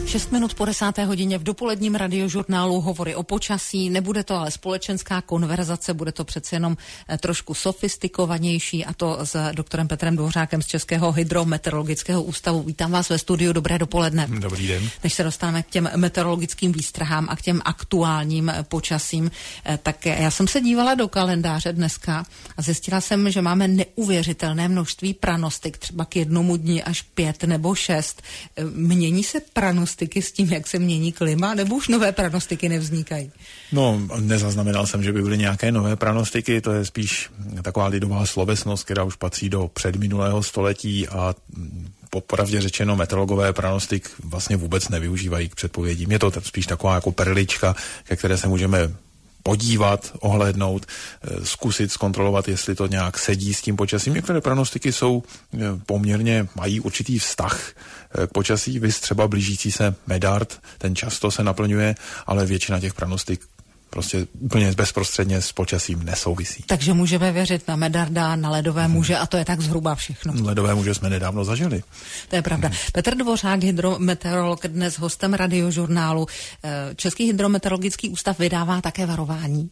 6 minut po 10. hodině v dopoledním radiožurnálu hovory o počasí. Nebude to ale společenská konverzace, bude to přece jenom trošku sofistikovanější, a to s doktorem Petrem Dvořákem z Českého hydrometeorologického ústavu. Vítám vás ve studiu, dobré dopoledne. Dobrý den. Než se dostáváme k těm meteorologickým výstrahám a k těm aktuálním počasím, tak já jsem se dívala do kalendáře dneska a zjistila jsem, že máme neuvěřitelné množství pranostik, třeba k jednomu dni až 5 nebo 6. Mění se pranostiky s tím, jak se mění klima, nebo už nové pranostiky nevznikají? No, nezaznamenal jsem, že by byly nějaké nové pranostiky, to je spíš taková lidová slovesnost, která už patří do předminulého století a popravdě řečeno meteorologové pranostik vlastně vůbec nevyužívají k předpovědím. Je to spíš taková jako perlička, ke které se můžeme podívat, ohlédnout, zkusit zkontrolovat, jestli to nějak sedí s tím počasím. Některé pranostiky jsou poměrně, mají určitý vztah k počasí, viz třeba blížící se Medard, ten často se naplňuje, ale většina těch pranostik prostě úplně bezprostředně s počasím nesouvisí. Takže můžeme věřit na Medarda, na ledové muže a to je tak zhruba všechno. Ledové muže jsme nedávno zažili. To je pravda. Petr Dvořák, hydrometeorolog, dnes hostem radiožurnálu. Český hydrometeorologický ústav vydává také varování.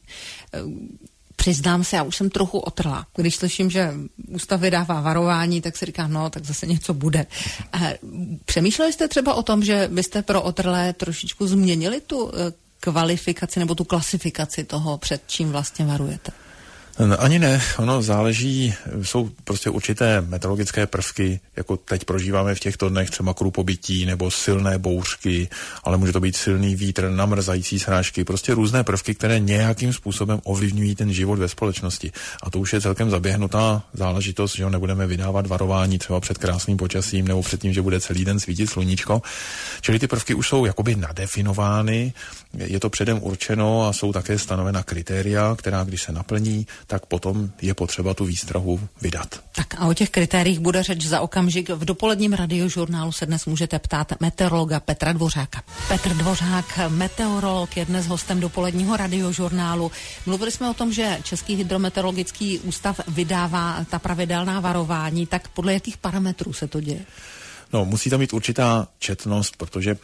Přiznám se, já už jsem trochu otrla. Když slyším, že ústav vydává varování, tak si říkám, no, tak zase něco bude. Přemýšleli jste třeba o tom, že byste pro otrlé trošičku změnili tu kvalifikaci nebo tu klasifikaci toho, před čím vlastně varujete? Ani ne, ono záleží, jsou prostě určité meteorologické prvky, jako teď prožíváme v těchto dnech třeba krupobytí nebo silné bouřky, ale může to být silný vítr, namrzající srážky, prostě různé prvky, které nějakým způsobem ovlivňují ten život ve společnosti. A to už je celkem zaběhnutá záležitost, že nebudeme vydávat varování třeba před krásným počasím nebo před tím, že bude celý den svítit sluníčko. Čili ty prvky už jsou jakoby nadefinovány, je to předem určeno a jsou také stanovena kritéria, která když se naplní, tak potom je potřeba tu výstrahu vydat. Tak a o těch kritériích bude řeč za okamžik. V dopoledním radiožurnálu se dnes můžete ptát meteorologa Petra Dvořáka. Petr Dvořák, meteorolog, je dnes hostem dopoledního radiožurnálu. Mluvili jsme o tom, že Český hydrometeorologický ústav vydává ta pravidelná varování, tak podle jakých parametrů se to děje? No, musí tam být určitá četnost, protože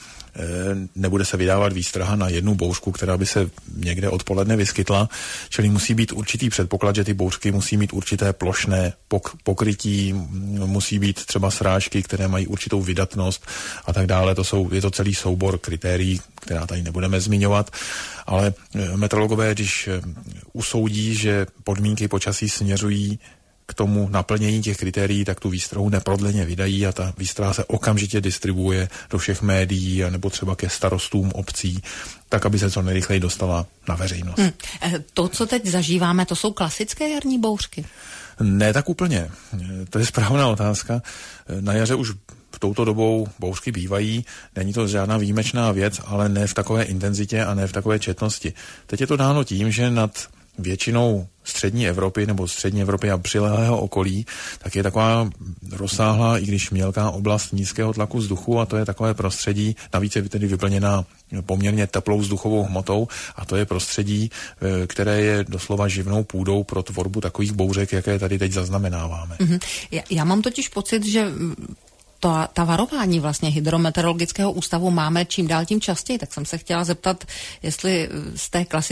nebude se vydávat výstraha na jednu bouřku, která by se někde odpoledne vyskytla, čili musí být určitý předpoklad, že ty bouřky musí mít určité plošné pokrytí, musí být třeba srážky, které mají určitou vydatnost a tak dále. Je to celý soubor kritérií, která tady nebudeme zmiňovat, ale meteorologové, když usoudí, že podmínky počasí směřují k tomu naplnění těch kritérií, tak tu výstrahu neprodleně vydají a ta výstraha se okamžitě distribuuje do všech médií nebo třeba ke starostům obcí, tak aby se co nejrychleji dostala na veřejnost. To, co teď zažíváme, to jsou klasické jarní bouřky? Ne tak úplně. To je správná otázka. Na jaře už v touto dobou bouřky bývají, není to žádná výjimečná věc, ale ne v takové intenzitě a ne v takové četnosti. Teď je to dáno tím, že nad většinou střední Evropy nebo střední Evropy a přilehlého okolí, tak je taková rozsáhlá, i když mělká oblast nízkého tlaku vzduchu a to je takové prostředí, navíc je tedy vyplněná poměrně teplou vzduchovou hmotou a to je prostředí, které je doslova živnou půdou pro tvorbu takových bouřek, jaké tady teď zaznamenáváme. Já mám totiž pocit, že ta varování vlastně hydrometeorologického ústavu máme čím dál tím častěji, tak jsem se chtěla zeptat, jestli z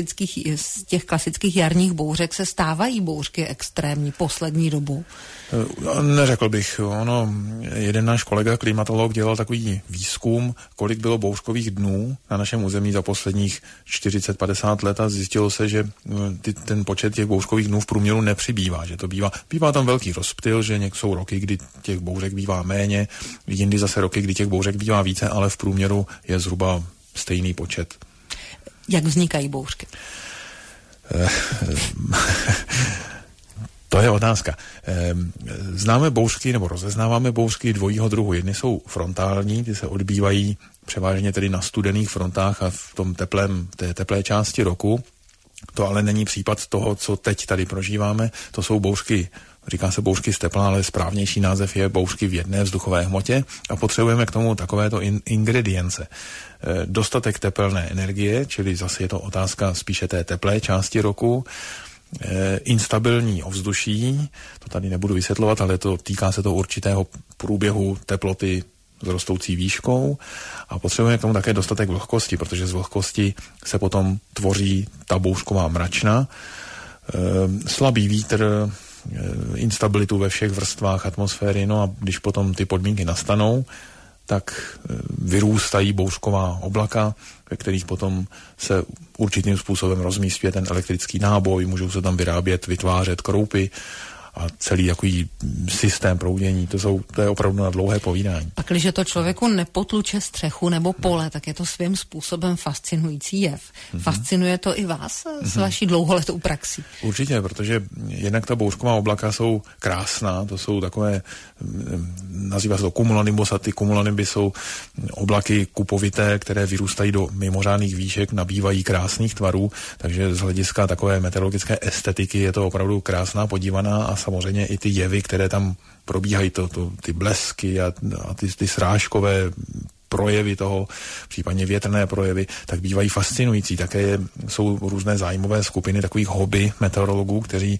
těch klasických jarních bouřek se stávají bouřky extrémní poslední dobou. Neřekl bych. Jeden náš kolega, klimatolog, dělal takový výzkum, kolik bylo bouřkových dnů na našem území za posledních 40-50 let a zjistilo se, že ten počet těch bouřkových dnů v průměru nepřibývá, že to bývá tam velký rozptyl, že jsou roky, kdy těch bouřek bývá méně, jindy zase roky, kdy těch bouřek bývá více, ale v průměru je zhruba stejný počet. Jak vznikají bouřky? To je otázka. Známe bouřky nebo rozeznáváme bouřky dvojího druhu. Jedny jsou frontální, ty se odbývají převážně tedy na studených frontách a v tom té teplé části roku. To ale není případ toho, co teď tady prožíváme. To jsou bouřky, říká se bouřky z tepla, ale správnější název je bouřky v jedné vzduchové hmotě a potřebujeme k tomu takovéto ingredience. Dostatek tepelné energie, čili zase je to otázka spíše té teplé části roku, instabilní ovzduší, to tady nebudu vysvětlovat, ale týká se to určitého průběhu teploty s rostoucí výškou a potřebujeme k tomu také dostatek vlhkosti, protože z vlhkosti se potom tvoří ta bouřková mračna. Slabý vítr, instabilitu ve všech vrstvách atmosféry, no a když potom ty podmínky nastanou, tak vyrůstají bouřková oblaka, ve kterých potom se určitým způsobem rozmístuje ten elektrický náboj, můžou se tam vytvářet kroupy a celý takový systém proudění, to je opravdu na dlouhé povídání. Pak, když to člověku nepotluče střechu nebo pole, tak je to svým způsobem fascinující jev. Fascinuje to i vás s vaší dlouholetou praxí? Určitě, protože jednak ta bouřková oblaka jsou krásná, to jsou takové, nazývá se to cumulonimbus a ty cumulonimby jsou oblaky kupovité, které vyrůstají do mimořádných výšek, nabývají krásných tvarů, takže z hlediska takové meteorologické estetiky je to opravdu krásná podívaná a samozřejmě i ty jevy, které tam probíhají, ty blesky a ty srážkové projevy toho, případně větrné projevy, tak bývají fascinující. Také jsou různé zájmové skupiny takových hobby meteorologů, kteří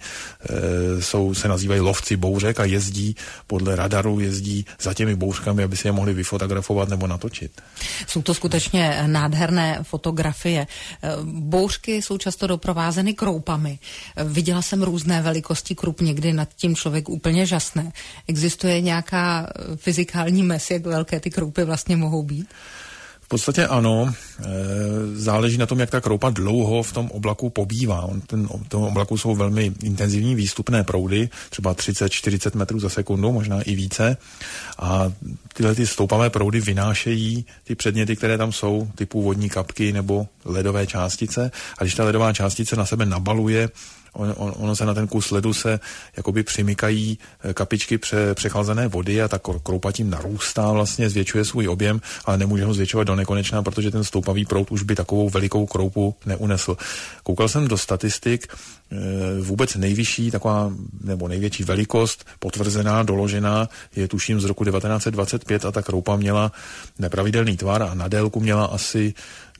se nazývají lovci bouřek a jezdí podle radaru, jezdí za těmi bouřkami, aby si je mohli vyfotografovat nebo natočit. Jsou to skutečně nádherné fotografie. Bouřky jsou často doprovázeny kroupami. Viděla jsem různé velikosti krup, někdy nad tím člověk úplně žasne. Existuje nějaká fyzikální mez, jak velké ty kroupy vlastně mohou být? V podstatě ano. Záleží na tom, jak ta kroupa dlouho v tom oblaku pobývá. V tom oblaku jsou velmi intenzivní výstupné proudy, třeba 30-40 metrů za sekundu, možná i více. A tyhle ty stoupavé proudy vynášejí ty předměty, které tam jsou, typu vodní kapky nebo ledové částice. A když ta ledová částice na sebe nabaluje, ono se na ten kus ledu se jakoby přimykají kapičky přechlazené vody a ta kroupa tím narůstá, vlastně zvětšuje svůj objem, ale nemůže ho zvětšovat do nekonečna, protože ten stoupavý proud už by takovou velikou kroupu neunesl. Koukal jsem do statistik, vůbec nejvyšší taková, nebo největší velikost potvrzená, doložená, je tuším z roku 1925 a ta kroupa měla nepravidelný tvar a na délku měla asi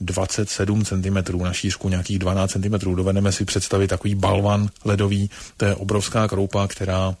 27 cm, na šířku nějakých 12 cm. Dovedeme si představit takový balvan ledový, to je obrovská kroupa, která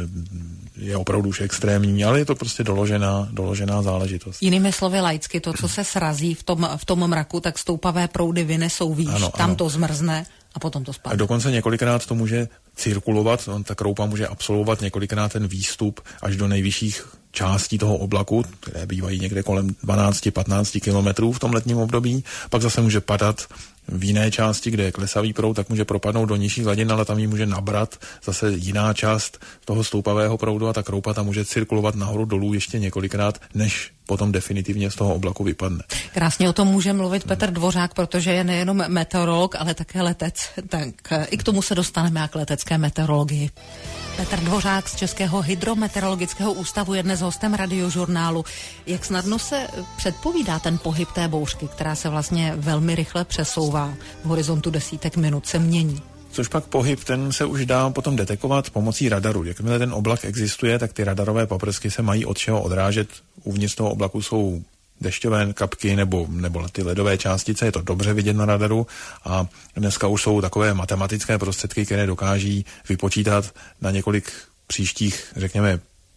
je opravdu už extrémní, ale je to prostě doložená záležitost. Jinými slovy laicky, to, co se srazí v tom mraku, tak stoupavé proudy vynesou výš, tam to zmrzne a potom to spadne. A dokonce několikrát to může cirkulovat, ta kroupa může absolvovat několikrát ten výstup až do nejvyšších částí toho oblaku, které bývají někde kolem 12-15 kilometrů v tom letním období, pak zase může padat v jiné části, kde je klesavý proud, tak může propadnout do nižších hladin, ale tam ji může nabrat zase jiná část toho stoupavého proudu a ta kroupa tam může cirkulovat nahoru dolů ještě několikrát, než potom definitivně z toho oblaku vypadne. Krásně o tom může mluvit Petr Dvořák, protože je nejenom meteorolog, ale také letec. Tak i k tomu se dostaneme, a k letecké meteorologii. Petr Dvořák z Českého hydrometeorologického ústavu je dnes hostem Radiožurnálu. Jak snadno se předpovídá ten pohyb té bouřky, která se vlastně velmi rychle přesouvá, v horizontu desítek minut se mění? Což pak pohyb, ten se už dá potom detekovat pomocí radaru. Jakmile ten oblak existuje, tak ty radarové paprsky se mají od čeho odrážet. Uvnitř toho oblaku jsou dešťové kapky nebo ty ledové částice, je to dobře vidět na radaru a dneska už jsou takové matematické prostředky, které dokáží vypočítat na několik příštích, řekněme,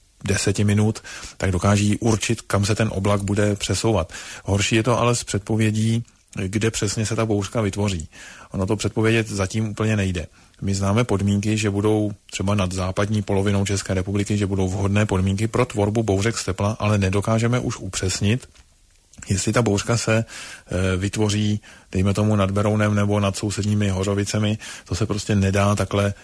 10 minut, tak dokáží určit, kam se ten oblak bude přesouvat. Horší je to ale s předpovědí, kde přesně se ta bouřka vytvoří. Ono to předpovědět zatím úplně nejde. My známe podmínky, že budou třeba nad západní polovinou České republiky, že budou vhodné podmínky pro tvorbu bouřek z tepla, ale nedokážeme už upřesnit, jestli ta bouřka se vytvoří, dejme tomu nad Berounem nebo nad sousedními Hořovicemi, to se prostě nedá takhle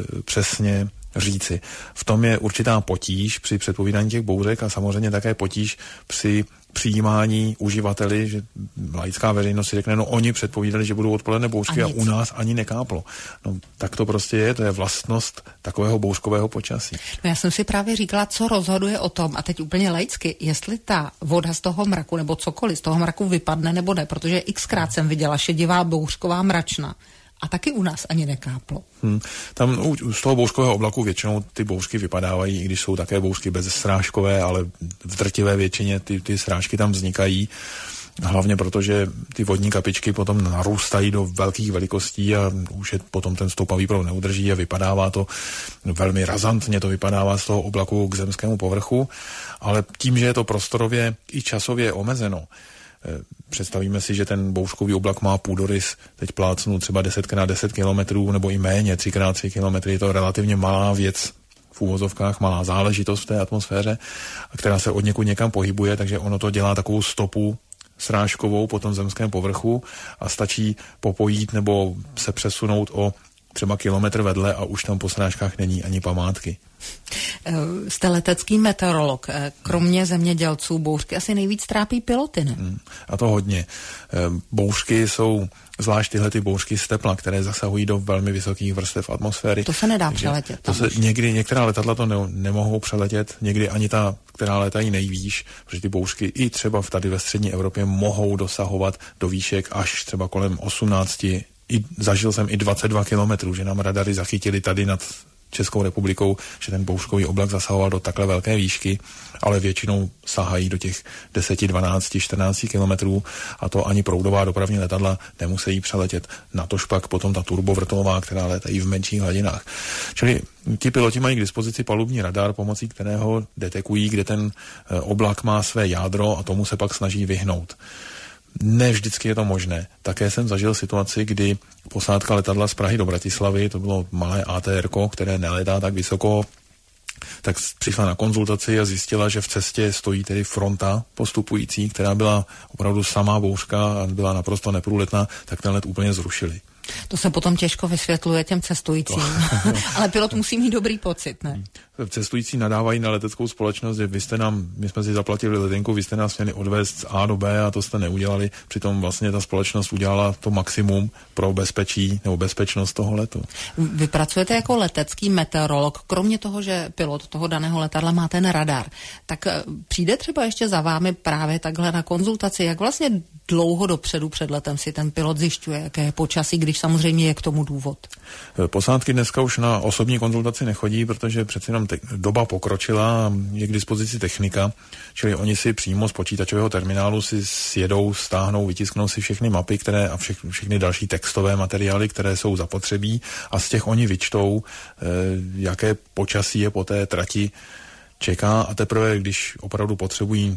přesně říci. V tom je určitá potíž při předpovídání těch bouřek a samozřejmě také potíž při přijímání uživateli, že laická veřejnost si řekne, no oni předpovídali, že budou odpoledne bouřky a u nás ani nekáplo. No tak to prostě to je vlastnost takového bouřkového počasí. No já jsem si právě říkala, co rozhoduje o tom, a teď úplně laicky, jestli ta voda z toho mraku nebo cokoliv z toho mraku vypadne nebo ne, protože xkrát jsem viděla šedivá bouřková mračna. A taky u nás ani nekáplo. Tam z toho bouřkového oblaku většinou ty bouřky vypadávají, i když jsou také bouřky bezsrážkové, ale v drtivé většině ty srážky tam vznikají. Hlavně proto, že ty vodní kapičky potom narůstají do velkých velikostí a už je potom ten stoupavý proud neudrží a vypadává to velmi razantně, to vypadává z toho oblaku k zemskému povrchu, ale tím, že je to prostorově i časově omezeno, představíme si, že ten bouřkový oblak má půdorys, teď plácnu třeba 10x10 kilometrů nebo i méně, 3x3 kilometry, je to relativně malá věc, v úvozovkách malá záležitost v té atmosféře, která se od někud někam pohybuje, takže ono to dělá takovou stopu srážkovou po tom zemském povrchu a stačí popojít nebo se přesunout o třeba kilometr vedle a už tam po srážkách není ani památky. Jste letecký meteorolog. Kromě zemědělců bouřky asi nejvíc trápí piloty, ne? A to hodně. Bouřky jsou, zvlášť tyhle ty bouřky z tepla, které zasahují do velmi vysokých vrstev atmosféry. To se nedá přeletět. Někdy některá letadla to nemohou přeletět, někdy ani ta, která létají nejvýš, protože ty bouřky i třeba tady ve střední Evropě mohou dosahovat do výšek až třeba kolem 18. Zažil jsem i 22 kilometrů, že nám radary zachytili tady nad Českou republikou, že ten bouřkový oblak zasahoval do takhle velké výšky, ale většinou sahají do těch 10, 12, 14 kilometrů a to ani proudová dopravní letadla nemusí přeletět. Natož pak potom ta turbovrtulová, která létají v menších hladinách. Čili ti piloti mají k dispozici palubní radar, pomocí kterého detekují, kde ten oblak má své jádro a tomu se pak snaží vyhnout. Ne vždycky je to možné. Také jsem zažil situaci, kdy posádka letadla z Prahy do Bratislavy, to bylo malé ATR-ko, které nelétá tak vysoko, tak přišla na konzultaci a zjistila, že v cestě stojí tedy fronta postupující, která byla opravdu samá bouřka a byla naprosto neprůletná, tak ten let úplně zrušili. To se potom těžko vysvětluje těm cestujícím, ale pilot musí mít dobrý pocit, ne? Cestující nadávají na leteckou společnost, že my jsme si zaplatili letenku, vy jste nás měli odvést z A do B a to jste neudělali, přitom vlastně ta společnost udělala to maximum pro bezpečí nebo bezpečnost toho letu. Vy pracujete jako letecký meteorolog, kromě toho, že pilot toho daného letadla má ten radar, tak přijde třeba ještě za vámi právě takhle na konzultaci, jak vlastně dlouho dopředu před letem si ten pilot zjišťuje, jaké je počasí, když samozřejmě je k tomu důvod? Posádky dneska už na osobní konzultaci nechodí, protože přeci jenom doba pokročila a je k dispozici technika, čili oni si přímo z počítačového terminálu si sjedou, stáhnou, vytisknou si všechny mapy, a všechny další textové materiály, které jsou zapotřebí a z těch oni vyčtou, jaké počasí je po té trati čeká a teprve, když opravdu potřebují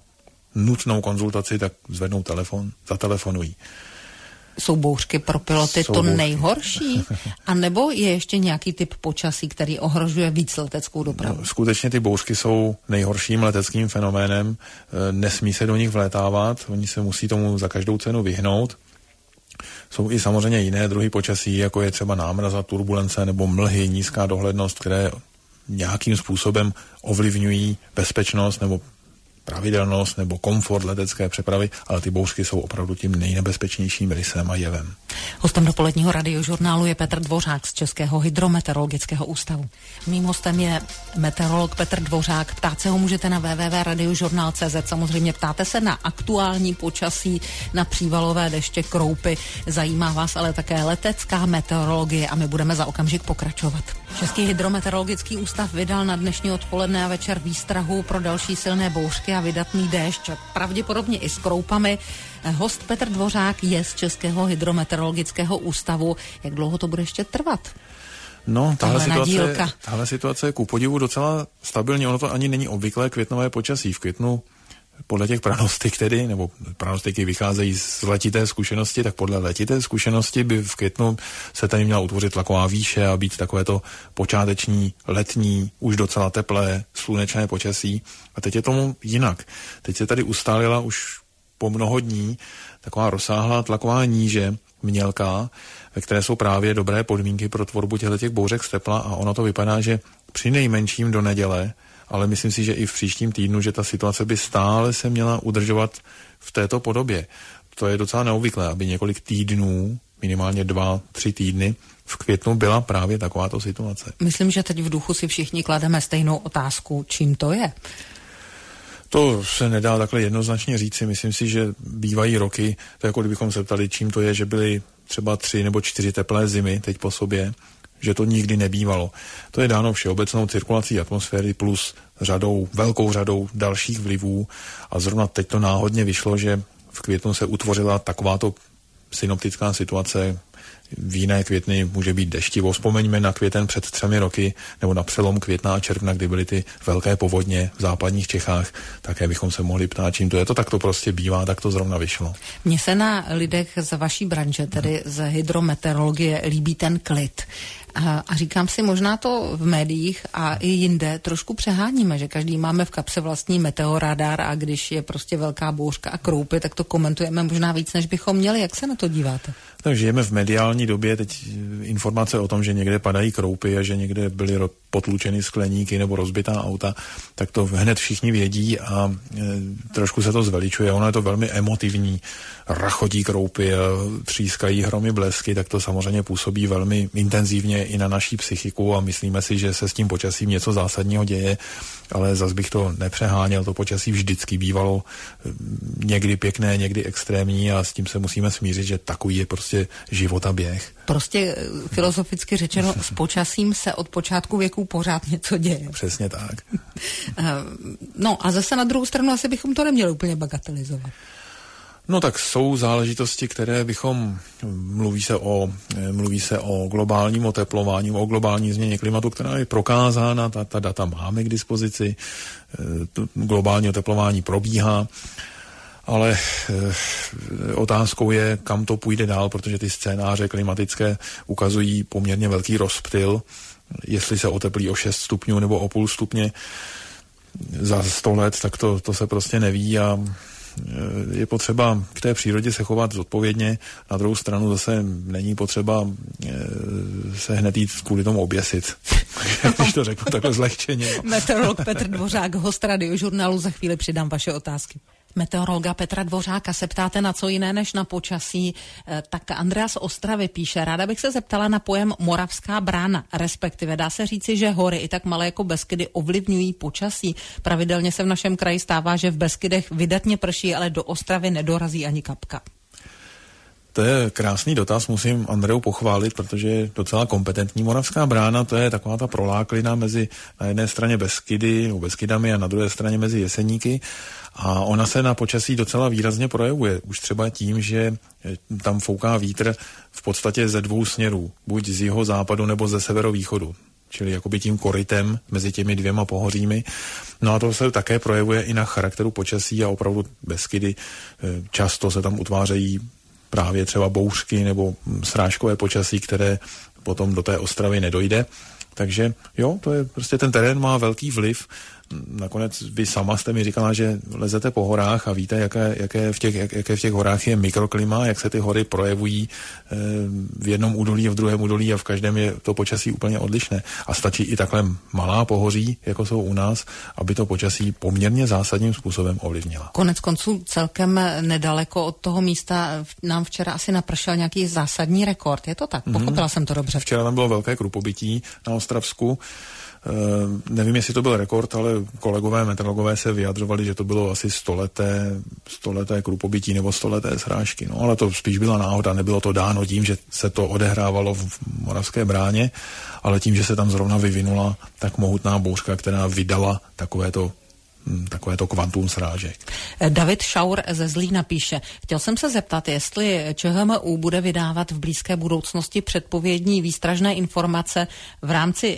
nutnou konzultaci, tak zvednou telefon, zatelefonují. Jsou bouřky pro piloty to nejhorší? A nebo je ještě nějaký typ počasí, který ohrožuje víc leteckou dopravu? No, skutečně ty bouřky jsou nejhorším leteckým fenoménem. Nesmí se do nich vlétávat, oni se musí tomu za každou cenu vyhnout. Jsou i samozřejmě jiné druhy počasí, jako je třeba námraza, turbulence nebo mlhy, nízká dohlednost, které nějakým způsobem ovlivňují bezpečnost nebo pravidelnost nebo komfort letecké přepravy, ale ty bouřky jsou opravdu tím nejnebezpečnějším rysem a jevem. Hostem dopoledního radiožurnálu je Petr Dvořák z Českého hydrometeorologického ústavu. Mým hostem je meteorolog Petr Dvořák. Ptát se ho můžete na www.radiožurnal.cz. Samozřejmě ptáte se na aktuální počasí, na přívalové deště, kroupy. Zajímá vás ale také letecká meteorologie a my budeme za okamžik pokračovat. Český hydrometeorologický ústav vydal na dnešní odpoledne a večer výstrahu pro další silné bouřky a vydatný déšť, pravděpodobně i s kroupami. Host Petr Dvořák je z Českého hydrometeorologického ústavu. Jak dlouho to bude ještě trvat? No, tahle situace je ku podivu docela stabilní. Ono to ani není obvyklé květnové počasí. V květnu podle těch pranostik tedy, nebo pranostiky vycházejí z letité zkušenosti, tak podle letité zkušenosti by v květnu se tady měla utvořit tlaková výše a být takovéto počáteční, letní, už docela teplé, slunečné počasí. A teď je tomu jinak. Teď se tady ustálila už po mnoho dní taková rozsáhlá tlaková níže, mělká, ve které jsou právě dobré podmínky pro tvorbu těch bouřek z tepla a ono to vypadá, že při nejmenším do neděle, ale myslím si, že i v příštím týdnu, že ta situace by stále se měla udržovat v této podobě. To je docela neobvyklé, aby několik týdnů, minimálně 2-3 týdny, v květnu byla právě takováto situace. Myslím, že teď v duchu si všichni klademe stejnou otázku, čím to je? To se nedá takhle jednoznačně říci. Myslím si, že bývají roky, to jako kdybychom se ptali, čím to je, že byly třeba 3 nebo 4 teplé zimy teď po sobě, že to nikdy nebývalo. To je dáno všeobecnou cirkulací atmosféry plus velkou řadou dalších vlivů a zrovna teď to náhodně vyšlo, že v květnu se utvořila takováto synoptická situace, v jiné květny může být deštivo. Vzpomeňme na květen před 3 roky, nebo na přelom května a června, kdy byly ty velké povodně v západních Čechách, také bychom se mohli ptát, čím to je. To tak to prostě bývá, tak to zrovna vyšlo. Mně se na lidech z vaší branže, tedy z hydrometeorologie, líbí ten klid. A říkám si, možná to v médiích a i jinde trošku přeháníme, že každý máme v kapse vlastní meteoradar a když je prostě velká bouřka a kroupy, tak to komentujeme možná víc, než bychom měli. Jak se na to díváte? Tak žijeme v mediální době, teď informace o tom, že někde padají kroupy a že někde byly potlučeny skleníky nebo rozbitá auta, tak to hned všichni vědí a trošku se to zveličuje. Ono je to velmi emotivní. Rachotí kroupy a třískají hromy, blesky, tak to samozřejmě působí velmi intenzivně i na naší psychiku a myslíme si, že se s tím počasím něco zásadního děje, ale zas bych to nepřeháněl. To počasí vždycky bývalo někdy pěkné, někdy extrémní a s tím se musíme smířit, že takový je prostě život a běh. Prostě filozoficky řečeno, s počasím se od počátku věků pořád něco děje. Přesně tak. No a zase na druhou stranu asi bychom to neměli úplně bagatelizovat. No tak jsou záležitosti, které bychom, mluví se o globálním oteplování, o globální změně klimatu, která je prokázána, ta data máme k dispozici, globální oteplování probíhá, ale otázkou je, kam to půjde dál, protože ty scénáře klimatické ukazují poměrně velký rozptyl, jestli se oteplí o 6 stupňů nebo o půl stupně za 100 let, tak to se prostě neví a je potřeba k té přírodě se chovat zodpovědně, na druhou stranu zase není potřeba se hned jít kvůli tomu oběsit. Když to řeknu takhle zlehčeně. No. Meteorolog Petr Dvořák, host Radiožurnálu, za chvíli přidám vaše otázky. Meteorologa Petra Dvořáka se ptáte na co jiné než na počasí, tak Andrea z Ostravy píše, ráda bych se zeptala na pojem Moravská brána, respektive dá se říci, že hory i tak malé jako Beskydy ovlivňují počasí. Pravidelně se v našem kraji stává, že v Beskydech vydatně prší, ale do Ostravy nedorazí ani kapka. To je krásný dotaz, musím Andreu pochválit, protože je docela kompetentní. Moravská brána, to je taková ta proláklina mezi na jedné straně Beskydami a na druhé straně mezi Jeseníky. A ona se na počasí docela výrazně projevuje. Už třeba tím, že tam fouká vítr v podstatě ze 2 směrů. Buď z jihozápadu nebo ze severovýchodu. Čili jakoby tím korytem mezi těmi 2 pohořími. No a to se také projevuje i na charakteru počasí a opravdu Beskydy často se tam utvářejí právě třeba bouřky nebo srážkové počasí, které potom do té Ostravy nedojde. Takže jo, to je prostě ten terén má velký vliv. Nakonec vy sama jste mi říkala, že lezete po horách a víte, jaké v těch horách je mikroklima, jak se ty hory projevují v jednom údolí a v druhém údolí a v každém je to počasí úplně odlišné. A stačí i takhle malá pohoří, jako jsou u nás, aby to počasí poměrně zásadním způsobem ovlivnila. Konec konců celkem nedaleko od toho místa nám včera asi napršel nějaký zásadní rekord. Je to tak? Pochopila jsem to dobře. Včera tam bylo velké krupobytí na Ostravsku. Nevím, jestli to byl rekord, ale kolegové meteorologové se vyjadřovali, že to bylo asi 100leté krupobytí nebo 100leté srážky. No, ale to spíš byla náhoda, nebylo to dáno tím, že se to odehrávalo v Moravské bráně, ale tím, že se tam zrovna vyvinula tak mohutná bouřka, která vydala takovéto kvantum srážek. David Šaur ze Zlína píše, chtěl jsem se zeptat, jestli ČHMÚ bude vydávat v blízké budoucnosti předpovědní výstražné informace v rámci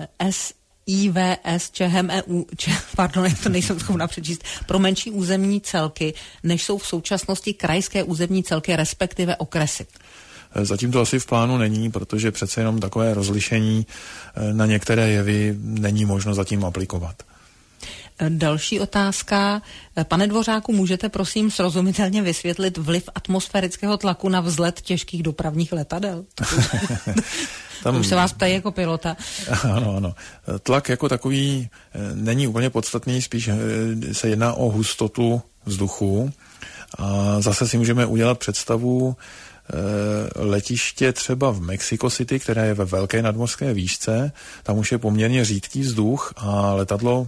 SIVS ČHMÚ, pardon, to nejsem schopna přečíst, pro menší územní celky, než jsou v současnosti krajské územní celky, respektive okresy. Zatím to asi v plánu není, protože přece jenom takové rozlišení na některé jevy není možno zatím aplikovat. Další otázka. Pane Dvořáku, můžete prosím srozumitelně vysvětlit vliv atmosférického tlaku na vzlet těžkých dopravních letadel? Tam už se vás ptají jako pilota. Ano. Tlak jako takový není úplně podstatný, spíš se jedná o hustotu vzduchu. A zase si můžeme udělat představu letiště třeba v Mexico City, které je ve velké nadmořské výšce. Tam už je poměrně řídký vzduch a letadlo,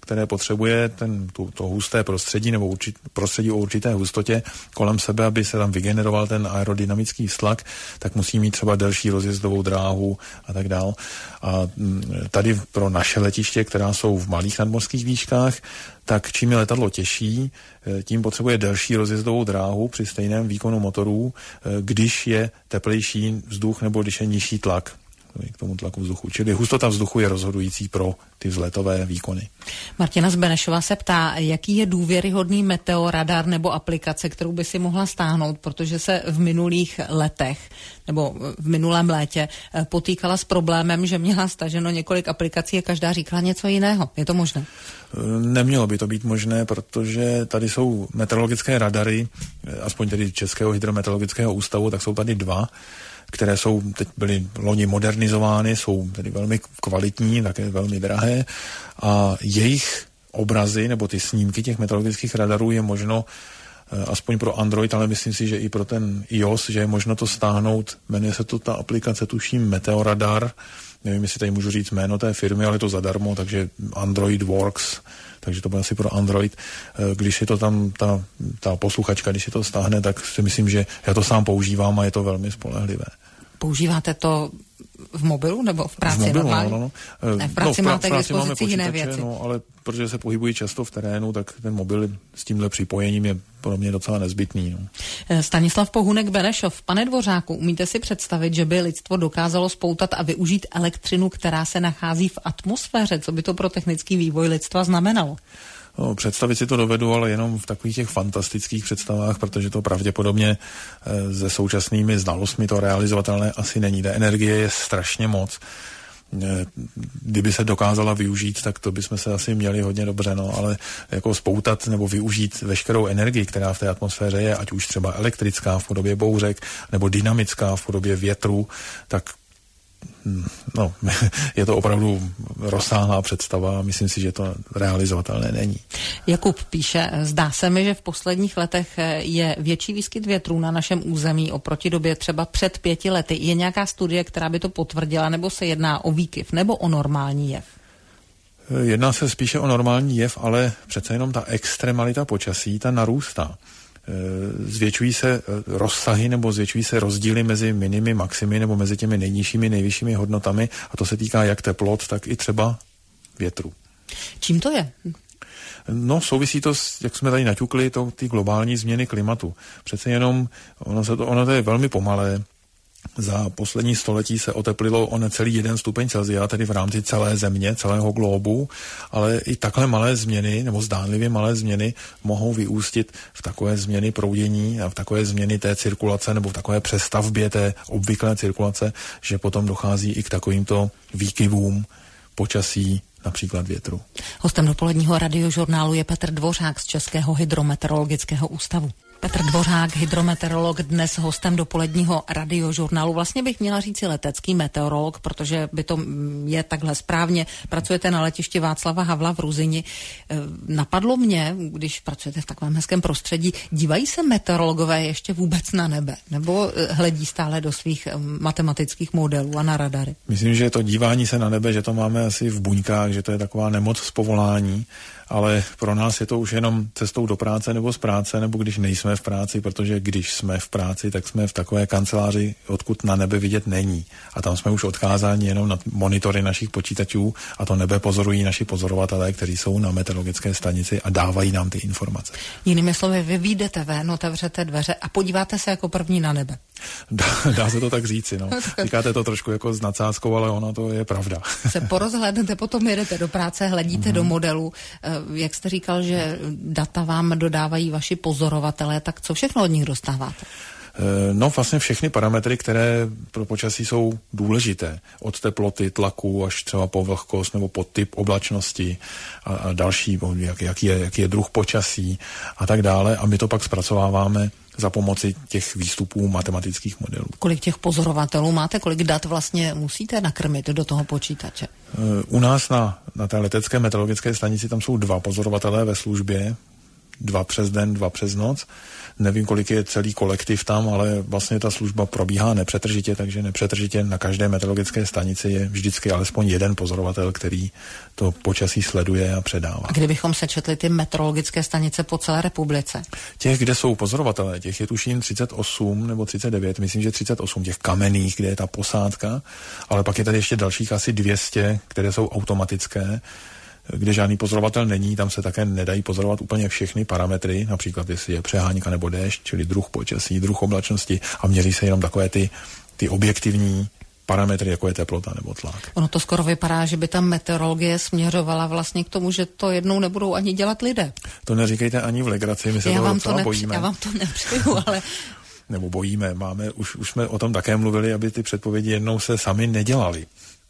které potřebuje to husté prostředí nebo prostředí o určité hustotě kolem sebe, aby se tam vygeneroval ten aerodynamický vztlak, tak musí mít třeba delší rozjezdovou dráhu a tak dál. A tady pro naše letiště, která jsou v malých nadmořských výškách, tak čím je letadlo těžší, tím potřebuje delší rozjezdovou dráhu při stejném výkonu motorů, když je teplejší vzduch nebo když je nižší tlak k tomu tlaku vzduchu. Čili hustota vzduchu je rozhodující pro ty vzletové výkony. Martina z Benešova se ptá, jaký je důvěryhodný meteoradar nebo aplikace, kterou by si mohla stáhnout, protože se v minulých letech nebo v minulém létě potýkala s problémem, že měla staženo několik aplikací a každá říkala něco jiného. Je to možné? Nemělo by to být možné, protože tady jsou meteorologické radary, aspoň tedy Českého hydrometeorologického ústavu, tak jsou tady 2, které jsou teď byly loni modernizovány, jsou tedy velmi kvalitní, také velmi drahé a jejich obrazy nebo ty snímky těch meteorologických radarů je možno aspoň pro Android, ale myslím si, že i pro ten iOS, že je možno to stáhnout, jmenuje se to ta aplikace, tuším Meteoradar, nevím, jestli tady můžu říct jméno té firmy, ale je to zadarmo, takže Android Works, takže to bude asi pro Android. Když je to tam ta posluchačka, když si to stáhne, tak si myslím, že já to sám používám a je to velmi spolehlivé. Používáte to v mobilu nebo v práci? V mobilu, normálně? No. Ne, v práci máte k dispozici jiné věci. No, ale protože se pohybují často v terénu, tak ten mobil s tímhle připojením je pro mě docela nezbytný. No. Stanislav Pohunek Benešov, pane Dvořáku, umíte si představit, že by lidstvo dokázalo spoutat a využít elektřinu, která se nachází v atmosféře? Co by to pro technický vývoj lidstva znamenalo? No, představit si to dovedu, ale jenom v takových těch fantastických představách, protože to pravděpodobně se současnými znalostmi to realizovatelné asi není. Ta energie je strašně moc. Kdyby se dokázala využít, tak to bychom se asi měli hodně dobře, no, ale jako spoutat nebo využít veškerou energii, která v té atmosféře je, ať už třeba elektrická v podobě bouřek, nebo dynamická v podobě větru, tak no, je to opravdu rozsáhlá představa a myslím si, že to realizovatelné není. Jakub píše, zdá se mi, že v posledních letech je větší výskyt větrů na našem území oproti době třeba před 5 lety. Je nějaká studie, která by to potvrdila, nebo se jedná o výkyv, nebo o normální jev? Jedná se spíše o normální jev, ale přece jenom ta extremalita počasí, ta narůstá. Zvětšují se rozsahy nebo zvětšují se rozdíly mezi minimy, maximy nebo mezi těmi nejnižšími, nejvyššími hodnotami a to se týká jak teplot, tak i třeba větru. Čím to je? No, souvisí to, jak jsme tady naťukli, ty globální změny klimatu. Přece jenom ono to je velmi pomalé. Za poslední století se oteplilo o necelý 1 stupeň Celsia, tedy v rámci celé země, celého globu, ale i takhle malé změny, nebo zdánlivě malé změny, mohou vyústit v takové změny proudění a v takové změny té cirkulace, nebo v takové přestavbě té obvyklé cirkulace, že potom dochází i k takovýmto výkyvům počasí, například větru. Hostem dopoledního radiožurnálu je Petr Dvořák z Českého hydrometeorologického ústavu. Petr Dvořák, hydrometeorolog, dnes hostem dopoledního radiožurnálu. Vlastně bych měla říci letecký meteorolog, protože by to je takhle správně. Pracujete na letišti Václava Havla v Ruzyni. Napadlo mě, když pracujete v takovém hezkém prostředí, dívají se meteorologové ještě vůbec na nebe? Nebo hledí stále do svých matematických modelů a na radary? Myslím, že to dívání se na nebe, že to máme asi v buňkách, že to je taková nemoc z povolání, ale pro nás je to už jenom cestou do práce nebo z práce, nebo když nejsme v práci, protože když jsme v práci, tak jsme v takové kanceláři, odkud na nebe vidět není. A tam jsme už odkázáni jenom na monitory našich počítačů a to nebe pozorují naši pozorovatelé, kteří jsou na meteorologické stanici a dávají nám ty informace. Jinými slovy, vy vyjdete ven, otevřete dveře a podíváte se jako první na nebe. Dá se to tak říci, no. Říkáte to trošku jako s nadsázkou, ale ono to je pravda. Se porozhlédnete, potom jedete do práce, hledíte do modelu. Jak jste říkal, že data vám dodávají vaši pozorovatelé, tak co všechno od nich dostáváte? No vlastně všechny parametry, které pro počasí jsou důležité. Od teploty, tlaku až třeba po vlhkost nebo po typ oblačnosti a další, jaký je druh počasí a tak dále. A my to pak zpracováváme za pomoci těch výstupů matematických modelů. Kolik těch pozorovatelů máte? Kolik dat vlastně musíte nakrmit do toho počítače? U nás na té letecké meteorologické stanici tam jsou 2 pozorovatelé ve službě. 2 přes den, 2 přes noc. Nevím, kolik je celý kolektiv tam, ale vlastně ta služba probíhá nepřetržitě, takže nepřetržitě na každé meteorologické stanici je vždycky alespoň jeden pozorovatel, který to počasí sleduje a předává. A kdybychom sečetli ty meteorologické stanice po celé republice? Těch, kde jsou pozorovatelé, těch je tuším 38 nebo 39, myslím, že 38 těch kamenných, kde je ta posádka, ale pak je tady ještě dalších asi 200, které jsou automatické, kde žádný pozorovatel není, tam se také nedají pozorovat úplně všechny parametry, například jestli je přehánka nebo déšť, čili druh počasí, druh oblačnosti a měří se jenom takové ty objektivní parametry, jako je teplota nebo tlak. Ono to skoro vypadá, že by ta meteorologie směřovala vlastně k tomu, že to jednou nebudou ani dělat lidé. To neříkejte ani v legraci, my se toho docela bojíme. Já vám to nepřeju, ale... Nebo bojíme, už jsme o tom také mluvili, aby ty předpovědi jednou se sami nedělaly.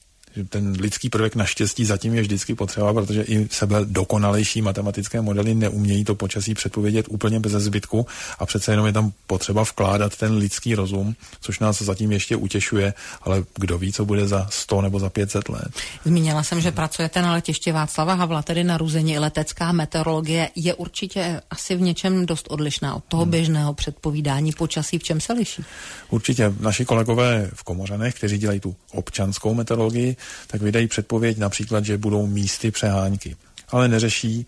Ten lidský prvek naštěstí zatím je vždycky potřeba, protože i sebe dokonalejší matematické modely neumějí to počasí předpovědět úplně bez zbytku a přece jenom je tam potřeba vkládat ten lidský rozum, což nás zatím ještě utěšuje, ale kdo ví, co bude za 100 nebo za 500 let. Zmínila jsem, že pracujete na letišti Václava Havla, tedy na Ruzeni. Letecká meteorologie je určitě asi v něčem dost odlišná od toho běžného předpovídání počasí. V čem se liší? Určitě naši kolegové v Komořanech, kteří dělají tu občanskou meteorologii, tak vydají předpověď například, že budou místy přehánky. Ale neřeší,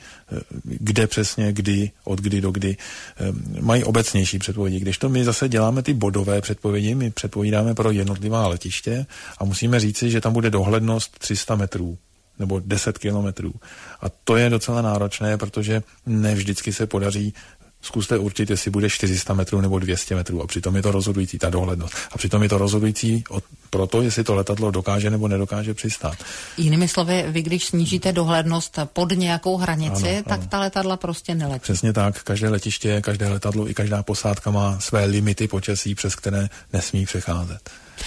kde přesně, kdy, od kdy do kdy. Mají obecnější předpovědi. Kdežto my zase děláme ty bodové předpovědi, my předpovídáme pro jednotlivá letiště a musíme říci, že tam bude dohlednost 300 metrů nebo 10 kilometrů. A to je docela náročné, protože ne vždycky se podaří. Zkuste určit, jestli bude 400 metrů nebo 200 metrů a přitom je to rozhodující, ta dohlednost. A přitom je to rozhodující pro to, jestli to letadlo dokáže nebo nedokáže přistát. Jinými slovy, vy když snížíte dohlednost pod nějakou hranici, ano, tak ta letadla prostě neletí. Přesně tak, každé letiště, každé letadlo i každá posádka má své limity počasí, přes které nesmí přecházet.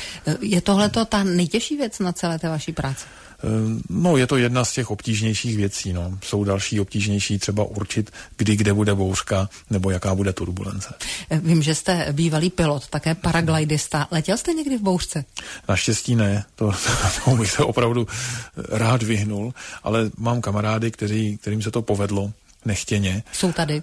Je tohleto ta nejtěžší věc na celé té vaší práci? No, je to jedna z těch obtížnějších věcí. No. Jsou další obtížnější, třeba určit, kde bude bouřka, nebo jaká bude turbulence. Vím, že jste bývalý pilot, také paraglidista. Letěl jste někdy v bouřce? Naštěstí ne, to bych se opravdu rád vyhnul, ale mám kamarády, kterým se to povedlo nechtěně. Jsou tady?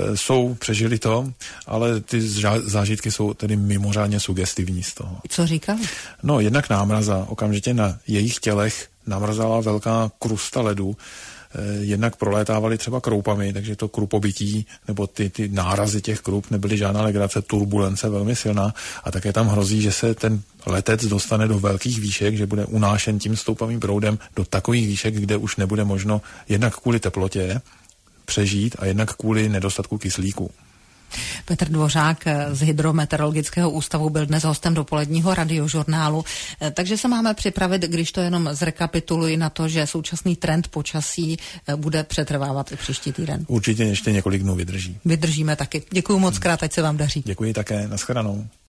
Přežili to, ale ty zážitky jsou tedy mimořádně sugestivní z toho. Co říkali? No, jednak námraza, okamžitě na jejich tělech namrzala velká krusta ledu, jednak prolétávali třeba kroupami, takže to krupobytí nebo ty nárazy těch krup nebyly žádná legrace, turbulence velmi silná a také tam hrozí, že se ten letec dostane do velkých výšek, že bude unášen tím stoupavým proudem do takových výšek, kde už nebude možno jednak kvůli teplotě přežít a jednak kvůli nedostatku kyslíku. Petr Dvořák z Hydrometeorologického ústavu byl dnes hostem dopoledního radiožurnálu. Takže se máme připravit, když to jenom zrekapituluji, na to, že současný trend počasí bude přetrvávat i příští týden. Určitě ještě několik dnů vydrží. Vydržíme taky. Děkuju moc krát, ať se vám daří. Děkuji také, nashledanou.